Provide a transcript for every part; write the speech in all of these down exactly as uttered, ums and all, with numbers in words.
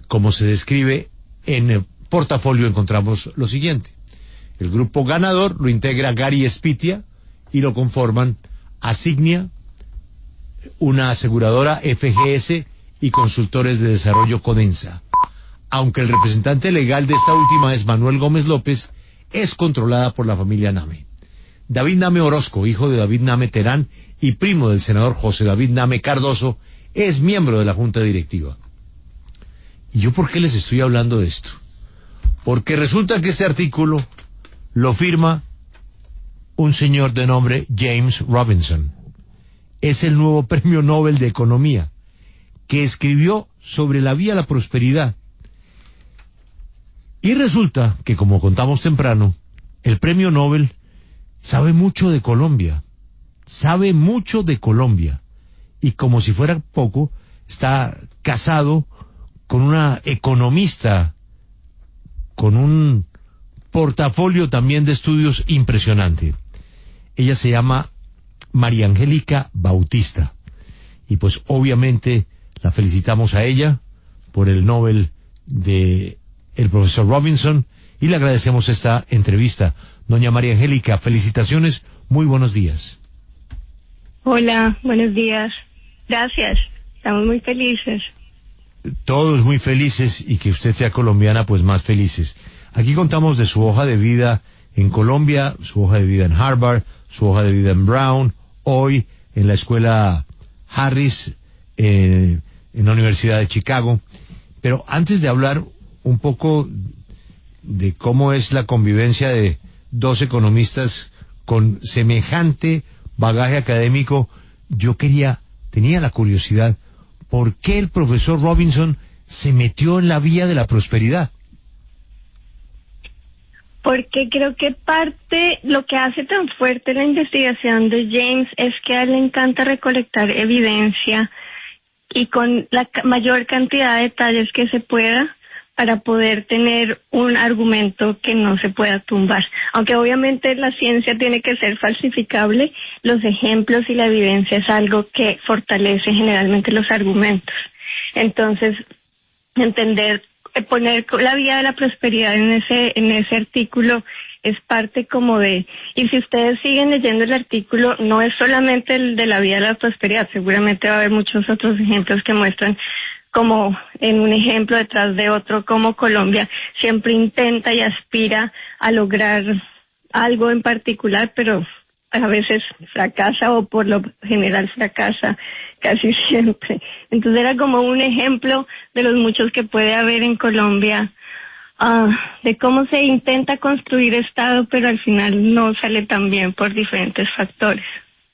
como se describe en el portafolio, encontramos lo siguiente. El grupo ganador lo integra Gary Spitia y lo conforman Asignia, una aseguradora, F G S y consultores de desarrollo Codensa. Aunque el representante legal de esta última es Manuel Gómez López, es controlada por la familia Name. David Name Orozco, hijo de David Name Terán y primo del senador José David Name Cardoso, es miembro de la junta directiva. ¿Y yo por qué les estoy hablando de esto? Porque resulta que este artículo lo firma un señor de nombre James Robinson. Es el nuevo premio Nobel de Economía, que escribió sobre la vía a la prosperidad. Y resulta que, como contamos temprano, el premio Nobel sabe mucho de Colombia, sabe mucho de Colombia, y como si fuera poco, está casado con una economista, con un portafolio también de estudios impresionante. Ella se llama María Angélica Bautista, y pues obviamente la felicitamos a ella por el Nobel de el profesor Robinson, y le agradecemos esta entrevista. Doña María Angélica, felicitaciones, muy buenos días. Hola, buenos días. Gracias, estamos muy felices. Todos muy felices, y que usted sea colombiana, pues más felices. Aquí contamos de su hoja de vida en Colombia, su hoja de vida en Harvard, su hoja de vida en Brown, hoy en la escuela Harris, eh, en la Universidad de Chicago. Pero antes de hablar un poco de cómo es la convivencia de dos economistas con semejante bagaje académico, yo quería, tenía la curiosidad, ¿por qué el profesor Robinson se metió en la vía de la prosperidad? Porque creo que parte, lo que hace tan fuerte la investigación de James es que a él le encanta recolectar evidencia y con la mayor cantidad de detalles que se pueda, para poder tener un argumento que no se pueda tumbar. Aunque obviamente la ciencia tiene que ser falsificable, los ejemplos y la evidencia es algo que fortalece generalmente los argumentos. Entonces, entender, poner la vía de la prosperidad en ese, en ese artículo es parte como de, y si ustedes siguen leyendo el artículo, no es solamente el de la vía de la prosperidad, seguramente va a haber muchos otros ejemplos que muestran como en un ejemplo detrás de otro, como Colombia siempre intenta y aspira a lograr algo en particular, pero a veces fracasa o por lo general fracasa casi siempre. Entonces era como un ejemplo de los muchos que puede haber en Colombia, uh, de cómo se intenta construir Estado, pero al final no sale tan bien por diferentes factores.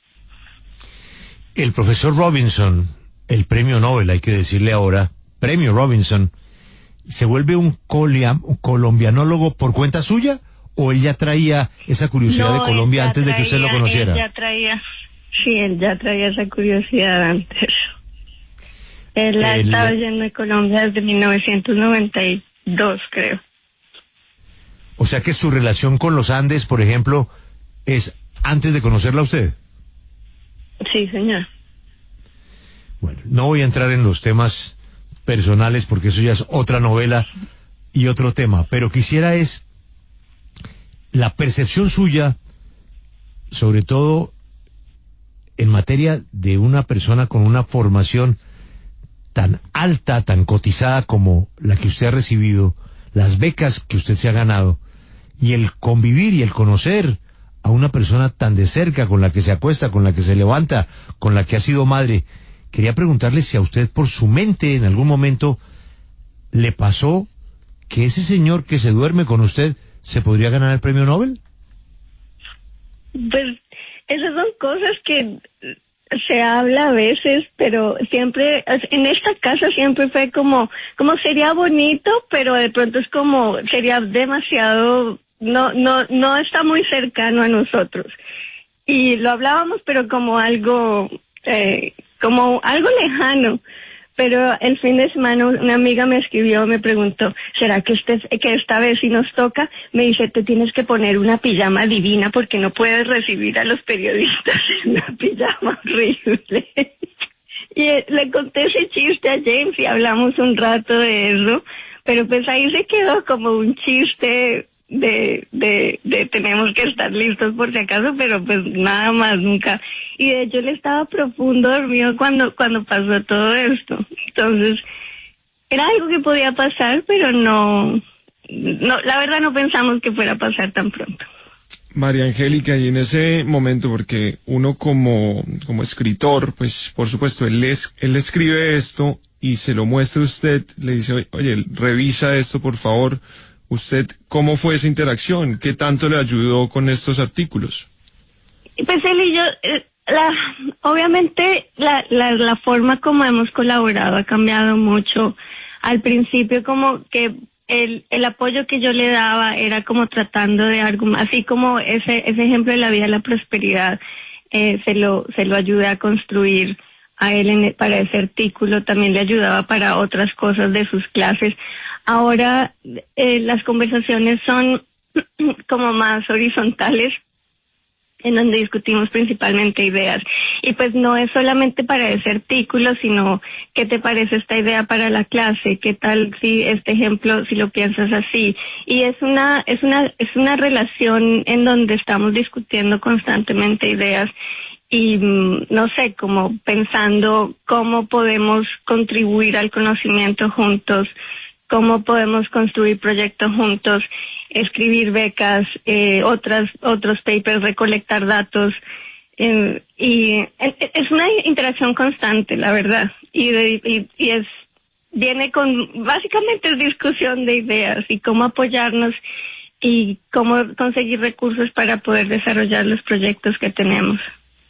El profesor Robinson, el premio Nobel, hay que decirle ahora, premio Robinson, ¿se vuelve un, colia, un colombianólogo por cuenta suya? ¿O él ya traía esa curiosidad no, de Colombia antes traía, de que usted lo conociera? Él ya traía, sí, él ya traía esa curiosidad antes. Él ha el, estado yendo de Colombia desde mil novecientos noventa y dos, creo. O sea que su relación con los Andes, por ejemplo, es antes de conocerla a usted. Sí, señor. Bueno, no voy a entrar en los temas personales porque eso ya es otra novela y otro tema, pero quisiera es la percepción suya, sobre todo en materia de una persona con una formación tan alta, tan cotizada como la que usted ha recibido, las becas que usted se ha ganado, y el convivir y el conocer a una persona tan de cerca, con la que se acuesta, con la que se levanta, con la que ha sido madre. Quería preguntarle si a usted por su mente en algún momento le pasó que ese señor que se duerme con usted se podría ganar el premio Nobel. Pues esas son cosas que se habla a veces, pero siempre, en esta casa siempre fue como, como sería bonito, pero de pronto es como, sería demasiado, no, no, no está muy cercano a nosotros. Y lo hablábamos, pero como algo, eh, como algo lejano. Pero el fin de semana una amiga me escribió, me preguntó, ¿será que este, que esta vez sí nos toca? Me dice, te tienes que poner una pijama divina porque no puedes recibir a los periodistas en una pijama horrible. Y eh, le conté ese chiste a James y hablamos un rato de eso, pero pues ahí se quedó como un chiste de, de, de tenemos que estar listos por si acaso, pero pues nada más, nunca. Y de hecho él estaba profundo dormido cuando, cuando pasó todo esto. Entonces, era algo que podía pasar, pero no, no, la verdad no pensamos que fuera a pasar tan pronto. María Angélica, y en ese momento, porque uno como, como escritor, pues por supuesto, él, es, él escribe esto y se lo muestra a usted, le dice, oye, revisa esto por favor. Usted, ¿cómo fue esa interacción? ¿Qué tanto le ayudó con estos artículos? Pues él y yo, la, obviamente la, la, la forma como hemos colaborado ha cambiado mucho. Al principio como que el, el apoyo que yo le daba era como tratando de algo, así como ese, ese ejemplo de la vida de la prosperidad, eh, se lo, se lo ayudé a construir a él en, para ese artículo, también le ayudaba para otras cosas de sus clases. Ahora, eh, las conversaciones son como más horizontales, en donde discutimos principalmente ideas. Y pues no es solamente para ese artículo, sino ¿qué te parece esta idea para la clase? ¿Qué tal si este ejemplo, si lo piensas así? Y es una, es una, es una relación en donde estamos discutiendo constantemente ideas y no sé, como pensando cómo podemos contribuir al conocimiento juntos, cómo podemos construir proyectos juntos, escribir becas, eh, otras, otros papers, recolectar datos, eh, y eh, es una interacción constante, la verdad, y, de, y, y es, viene con, básicamente es discusión de ideas y cómo apoyarnos y cómo conseguir recursos para poder desarrollar los proyectos que tenemos.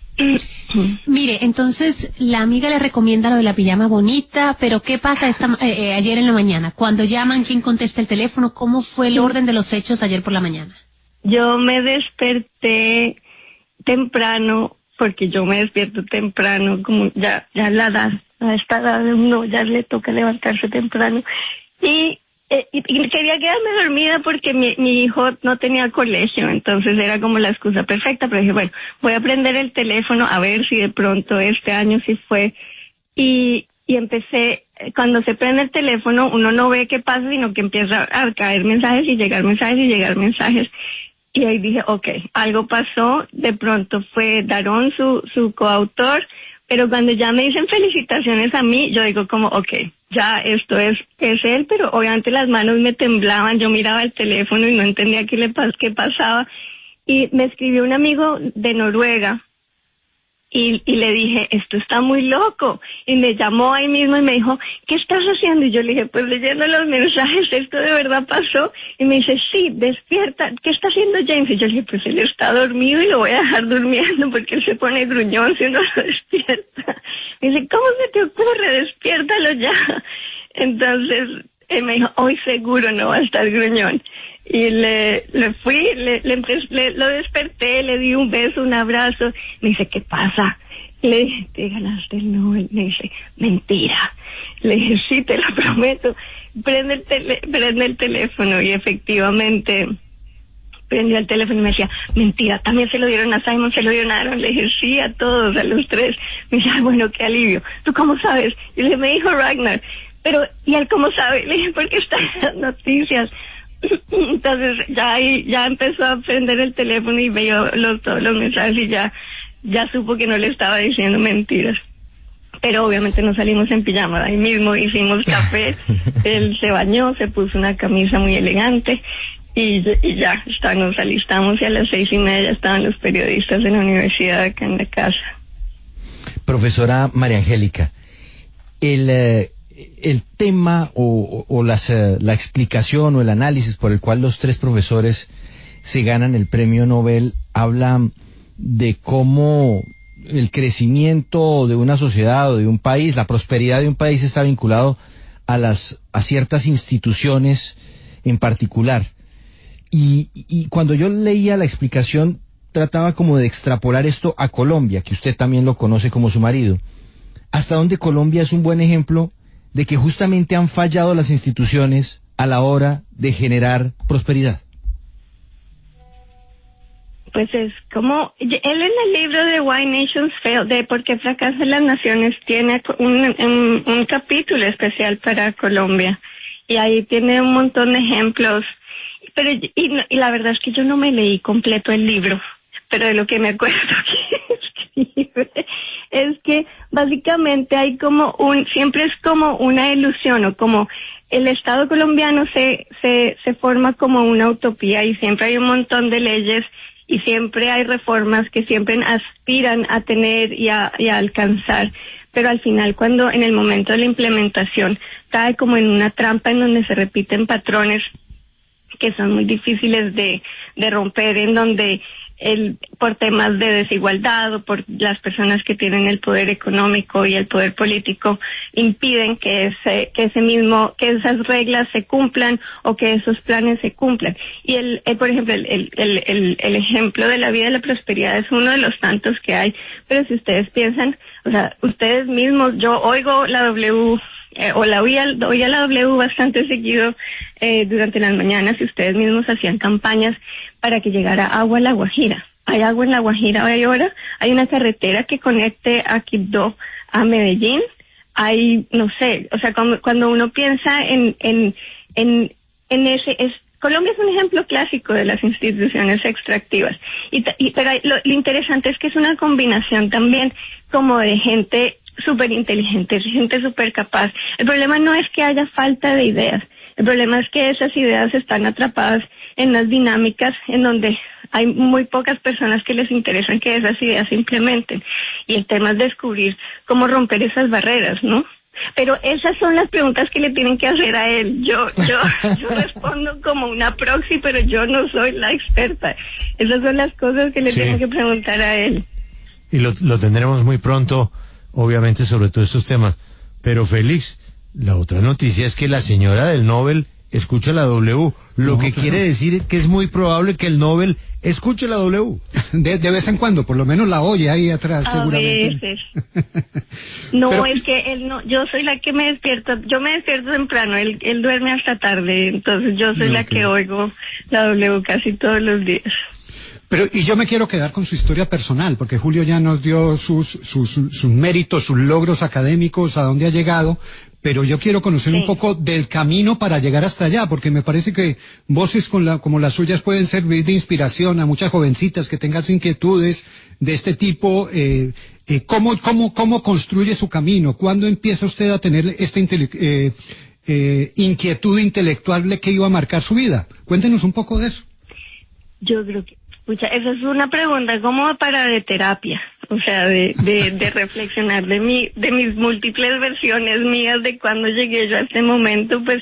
Mire, entonces la amiga le recomienda lo de la pijama bonita, pero ¿qué pasa esta, eh, eh, ayer en la mañana? Cuando llaman, ¿quién contesta el teléfono? ¿Cómo fue el orden de los hechos ayer por la mañana? Yo me desperté temprano, porque yo me despierto temprano, como ya, ya la edad, a esta edad de uno ya le toca levantarse temprano, y Eh, y, y quería quedarme dormida porque mi, mi hijo no tenía colegio, entonces era como la excusa perfecta, pero dije, bueno, voy a prender el teléfono a ver si de pronto este año sí fue, y, y empecé, cuando se prende el teléfono uno no ve qué pasa, sino que empieza a caer mensajes y llegar mensajes y llegar mensajes, y ahí dije, okay, algo pasó, de pronto fue Darón su, su coautor, pero cuando ya me dicen felicitaciones a mí, yo digo como, okay, ya esto es, es él, pero obviamente las manos me temblaban, yo miraba el teléfono y no entendía qué le pas, qué pasaba, y me escribió un amigo de Noruega, y, y le dije, esto está muy loco, y me llamó ahí mismo y me dijo, ¿qué estás haciendo? Y yo le dije, pues leyendo los mensajes, esto de verdad pasó, y me dice, sí, despierta, ¿qué está haciendo James? Y yo le dije, pues él está dormido y lo voy a dejar durmiendo porque él se pone gruñón si uno lo despierta. Me dice, ¿cómo se te ocurre? Despiértalo ya. Entonces, él me dijo, hoy seguro no va a estar gruñón. Y le, le fui, le, le, le, lo desperté, le di un beso, un abrazo. Me dice, ¿qué pasa? Le dije, te ganaste el Nobel. Me dice, mentira. Le dije, sí, te lo prometo. Prende el, tele, prende el teléfono, y efectivamente prendió el teléfono y me decía, mentira, también se lo dieron a Simon, se lo dieron a Aaron. Le dije, sí, a todos, a los tres. Me dice, ay, bueno, qué alivio. ¿Tú cómo sabes? Y le dije, me dijo Ragnar. Pero, ¿y él cómo sabe? Le dije, porque está en las noticias. Entonces ya ahí ya empezó a prender el teléfono y veo los, todos los mensajes y ya, ya supo que no le estaba diciendo mentiras. Pero obviamente no salimos en pijama, ahí mismo hicimos café, él se bañó, se puso una camisa muy elegante y, y ya está, nos alistamos y a las seis y media ya estaban los periodistas de la universidad acá en la casa. Profesora María Angélica, el... Eh... el tema o, o las, uh, la explicación o el análisis por el cual los tres profesores se ganan el premio Nobel habla de cómo el crecimiento de una sociedad o de un país, la prosperidad de un país está vinculado a las a ciertas instituciones en particular. Y, y cuando yo leía la explicación trataba como de extrapolar esto a Colombia, que usted también lo conoce como su marido. ¿Hasta dónde Colombia es un buen ejemplo de que justamente han fallado las instituciones a la hora de generar prosperidad? pues es como, él en el libro de Why Nations Fail, de Por qué fracasan las naciones, tiene un, un, un capítulo especial para Colombia, y ahí tiene un montón de ejemplos, pero y, y la verdad es que yo no me leí completo el libro, pero de lo que me acuerdo que escribe es que básicamente hay como un, siempre es como una ilusión, o como el Estado colombiano se, se, se forma como una utopía, y siempre hay un montón de leyes y siempre hay reformas que siempre aspiran a tener y a, y a alcanzar, pero al final, cuando en el momento de la implementación cae como en una trampa en donde se repiten patrones que son muy difíciles de, de romper, en donde el, por temas de desigualdad o por las personas que tienen el poder económico y el poder político impiden que ese, que ese mismo, que esas reglas se cumplan o que esos planes se cumplan. Y el, el por ejemplo, el, el, el, el ejemplo de la vida de la prosperidad es uno de los tantos que hay, pero si ustedes piensan, o sea, ustedes mismos, yo oigo la W, eh, o la oía, oía la W bastante seguido eh, durante las mañanas, y ustedes mismos hacían campañas para que llegara agua a La Guajira. Hay agua en La Guajira hoy ahora, hay una carretera que conecte a Quibdó a Medellín, hay, no sé, o sea, cuando, cuando uno piensa en, en, en, en ese, es, Colombia es un ejemplo clásico de las instituciones extractivas, y, y pero lo, lo interesante es que es una combinación también como de gente súper inteligente, gente súper capaz. El problema no es que haya falta de ideas, el problema es que esas ideas están atrapadas en las dinámicas en donde hay muy pocas personas que les interesan que esas ideas se implementen. Y el tema es descubrir cómo romper esas barreras, ¿no? Pero esas son las preguntas que le tienen que hacer a él. Yo, yo, yo respondo como una proxy, pero yo no soy la experta. Esas son las cosas que le sí. tienen que preguntar a él. Y lo, lo tendremos muy pronto, obviamente, sobre todos estos temas. Pero Félix, la otra noticia es que la señora del Nobel escucha la W, lo no, que claro. quiere decir que es muy probable que el Nobel escuche la W. De, de vez en cuando, por lo menos la oye ahí atrás, a seguramente. Veces. No, Pero, es que él no, yo soy la que me despierto, yo me despierto temprano, él, él duerme hasta tarde, entonces yo soy okay. la que oigo la W casi todos los días. Pero, y yo me quiero quedar con su historia personal, porque Julio ya nos dio sus, sus, sus méritos, sus logros académicos, a dónde ha llegado, pero yo quiero conocer sí. un poco del camino para llegar hasta allá, porque me parece que voces con la, como las suyas pueden servir de inspiración a muchas jovencitas que tengan inquietudes de este tipo. Eh, eh, ¿cómo, cómo, cómo construye su camino? ¿Cuándo empieza usted a tener esta intele- eh, eh, inquietud intelectual de que iba a marcar su vida? Cuéntenos un poco de eso. Yo creo que Pucha, esa es una pregunta como para de terapia, o sea, de, de, de reflexionar de mi, de mis múltiples versiones mías de cuando llegué yo a este momento. Pues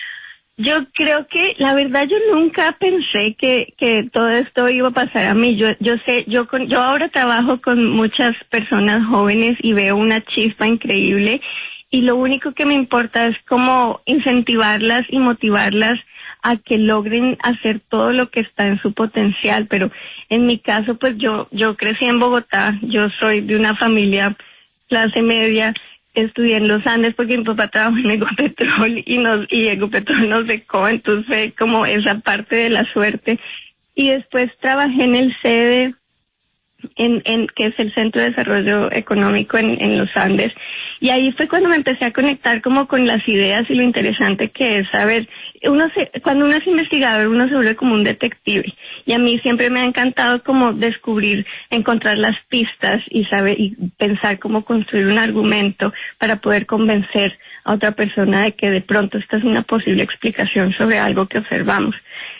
yo creo que la verdad yo nunca pensé que, que todo esto iba a pasar a mí. Yo, yo sé, yo con, yo ahora trabajo con muchas personas jóvenes y veo una chispa increíble, y lo único que me importa es como incentivarlas y motivarlas a que logren hacer todo lo que está en su potencial. Pero en mi caso, pues yo yo crecí en Bogotá, yo soy de una familia clase media, estudié en los Andes porque mi papá trabajó en Ecopetrol y nos y Ecopetrol nos becó, entonces fue como esa parte de la suerte. Y después trabajé en el C E D E, en, en que es el Centro de Desarrollo Económico en, en los Andes, y ahí fue cuando me empecé a conectar como con las ideas y lo interesante que es saber, uno se, cuando uno es investigador uno se vuelve como un detective, y a mí siempre me ha encantado como descubrir, encontrar las pistas y saber y pensar cómo construir un argumento para poder convencer a otra persona de que de pronto esta es una posible explicación sobre algo que observamos.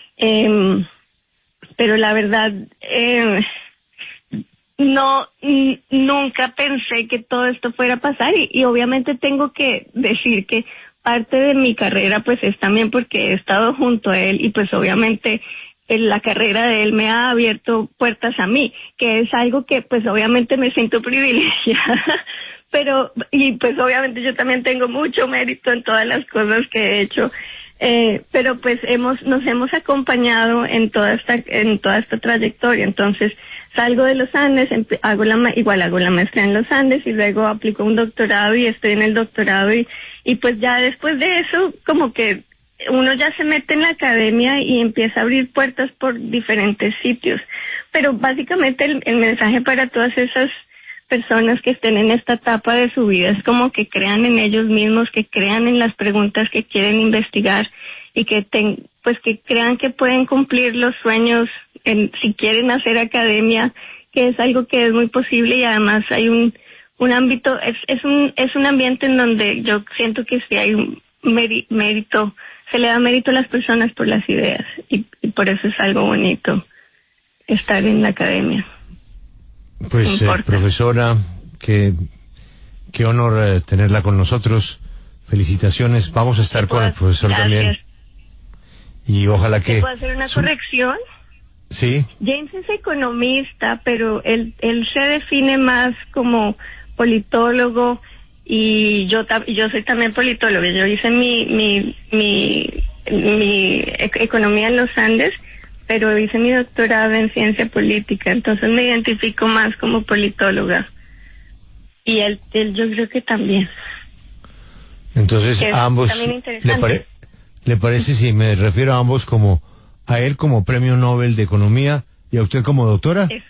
Eh, pero la verdad, eh, No, n- nunca pensé que todo esto fuera a pasar, y, y obviamente tengo que decir que parte de mi carrera pues es también porque he estado junto a él, y pues obviamente en la carrera de él me ha abierto puertas a mí, que es algo que pues obviamente me siento privilegiada, pero y pues obviamente yo también tengo mucho mérito en todas las cosas que he hecho. Eh, pero pues hemos, nos hemos acompañado en toda esta, en toda esta trayectoria. Entonces, salgo de los Andes, hago la, igual hago la maestría en los Andes, y luego aplico un doctorado y estoy en el doctorado, y, y pues ya después de eso, como que uno ya se mete en la academia y empieza a abrir puertas por diferentes sitios. pero básicamente el, el mensaje para todas esas personas que estén en esta etapa de su vida es como que crean en ellos mismos, que crean en las preguntas que quieren investigar y que ten, pues que crean que pueden cumplir los sueños en, si quieren hacer academia, que es algo que es muy posible, y además hay un un ámbito, es, es un es un ambiente en donde yo siento que sí hay un mérito, se le da mérito a las personas por las ideas, y, y por eso es algo bonito estar en la academia. Pues, eh, profesora, qué, qué honor eh, tenerla con nosotros. Felicitaciones. Vamos a estar con el profesor Gracias. también. Y ojalá que... ¿Puedo hacer una su... corrección? Sí. James es economista, pero él, él se define más como politólogo, y yo yo soy también politólogo. Yo hice mi, mi, mi, mi economía en los Andes, pero hice mi doctorado en ciencia política, entonces me identifico más como politóloga. Y él, él yo creo que también. Entonces, a ambos, ¿le, pare, ¿le parece si me refiero a ambos como, a él como premio Nobel de Economía y a usted como doctora? Eso,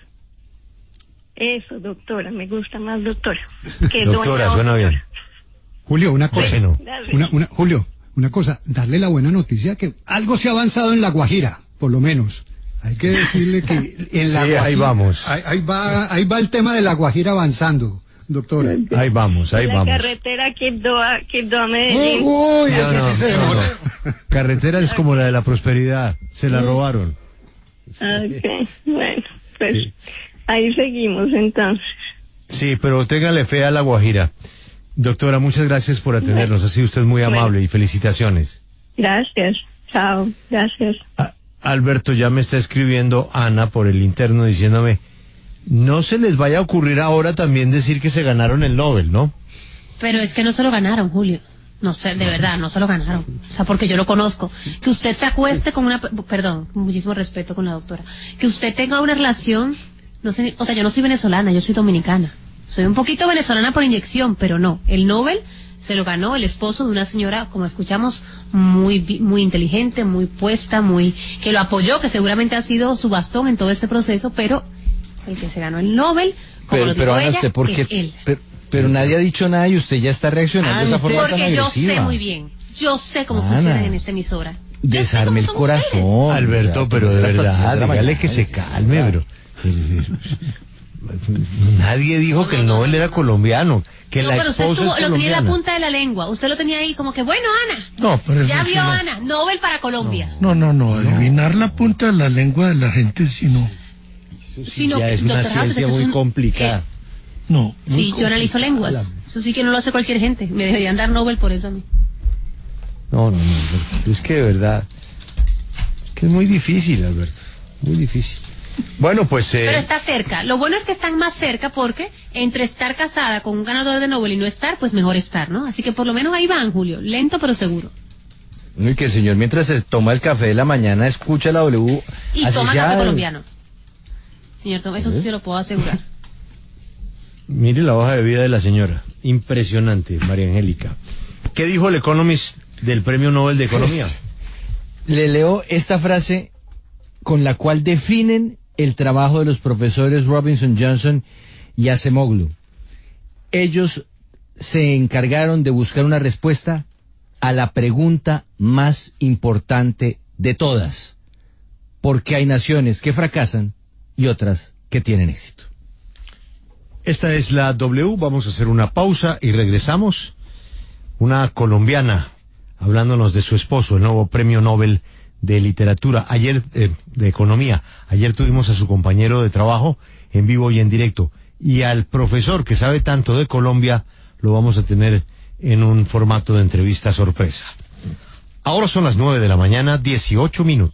Eso doctora, me gusta más doctora. Que doctora, doña suena doctora. bien. Julio, una cosa. Bueno. Una, una, Julio, una cosa, darle la buena noticia que algo se ha avanzado en La Guajira, por lo menos. Hay que decirle que en La sí, Guajira, ahí vamos. Ahí, ahí va, ahí va el tema de La Guajira avanzando, doctora. Ahí vamos, ahí la vamos. La carretera Quibdó Quibdó a Medellín. Uy, no, así no, sí se no, demora. no. Carretera es como la de la prosperidad, se la robaron. Ok, bueno, pues Sí. ahí seguimos entonces. Sí, pero téngale fe a La Guajira. Doctora, muchas gracias por atendernos. Bueno. Ha sido usted muy amable Bueno. y felicitaciones. Gracias, chao, gracias. A- Alberto, ya me está escribiendo Ana por el interno diciéndome, no se les vaya a ocurrir ahora también decir que se ganaron el Nobel, ¿no? Pero es que no se lo ganaron, Julio. No sé, de verdad, no se lo ganaron. O sea, porque yo lo conozco. Que usted se acueste con una... Perdón, con muchísimo respeto con la doctora. Que usted tenga una relación... No sé, o sea, yo no soy venezolana, yo soy dominicana. Soy un poquito venezolana por inyección, pero no. El Nobel se lo ganó el esposo de una señora, como escuchamos, muy muy inteligente, muy puesta, muy que lo apoyó, que seguramente ha sido su bastón en todo este proceso, pero el que se ganó el Nobel, como Pero, lo dijo pero Ana, ella, usted, ¿por qué? es él. Pero, pero nadie ha dicho nada y usted ya está reaccionando de esa Antes- forma tan Porque yo agresiva. sé muy bien, yo sé cómo Ana, funcionan en esta emisora. Yo sé Desarme el cómo son ustedes. corazón. Alberto, o sea, pero de las verdad, partidas de la dígale mañana, que se calme, bro. Nadie dijo que el Nobel era colombiano, que No, la pero usted esposa estuvo, es lo tenía en la colombiana. punta de la lengua. Usted lo tenía ahí como que, bueno, Ana. No, pero Ya eso vio, sí no. Ana. Nobel para Colombia. No, no, no, adivinar la punta de la lengua de la gente, si no. Eso sí, Sino ya que, es una doctor House, ciencia eso es muy un- complicada. No. muy Sí, yo analizo complicada. lenguas. Eso sí que no lo hace cualquier gente. Me deberían dar Nobel por eso a mí. No, no, no, Alberto, es que de verdad, que es muy difícil, Alberto, muy difícil. Bueno, pues... Eh, Pero está cerca. Lo bueno es que están más cerca porque entre estar casada con un ganador de Nobel y no estar, pues mejor estar, ¿no? Así que por lo menos ahí van, Julio. Lento pero seguro. No, y que el señor mientras se toma el café de la mañana escucha la W. Y así toma sea- café colombiano. Señor Tom, eso sí se lo puedo asegurar. Mire la hoja de vida de la señora, impresionante, María Angélica. ¿Qué dijo el Economist del Premio Nobel de Economía? Le leo esta frase con la cual definen el trabajo de los profesores Robinson Johnson y Acemoglu. Ellos se encargaron de buscar una respuesta a la pregunta más importante de todas. ¿Por qué hay naciones que fracasan y otras que tienen éxito? Esta es la W, vamos a hacer una pausa y regresamos. Una colombiana hablándonos de su esposo, el nuevo Premio Nobel de Literatura, ayer, eh, de Economía. Ayer tuvimos a su compañero de trabajo en vivo y en directo. Y al profesor que sabe tanto de Colombia, lo vamos a tener en un formato de entrevista sorpresa. Ahora son las nueve de la mañana, dieciocho minutos.